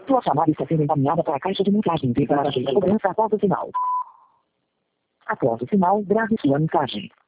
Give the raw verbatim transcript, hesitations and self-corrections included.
Sua chamada está sendo encaminhada para a caixa de mensagem e para a cobrança após o sinal. Após o sinal, grave sua mensagem.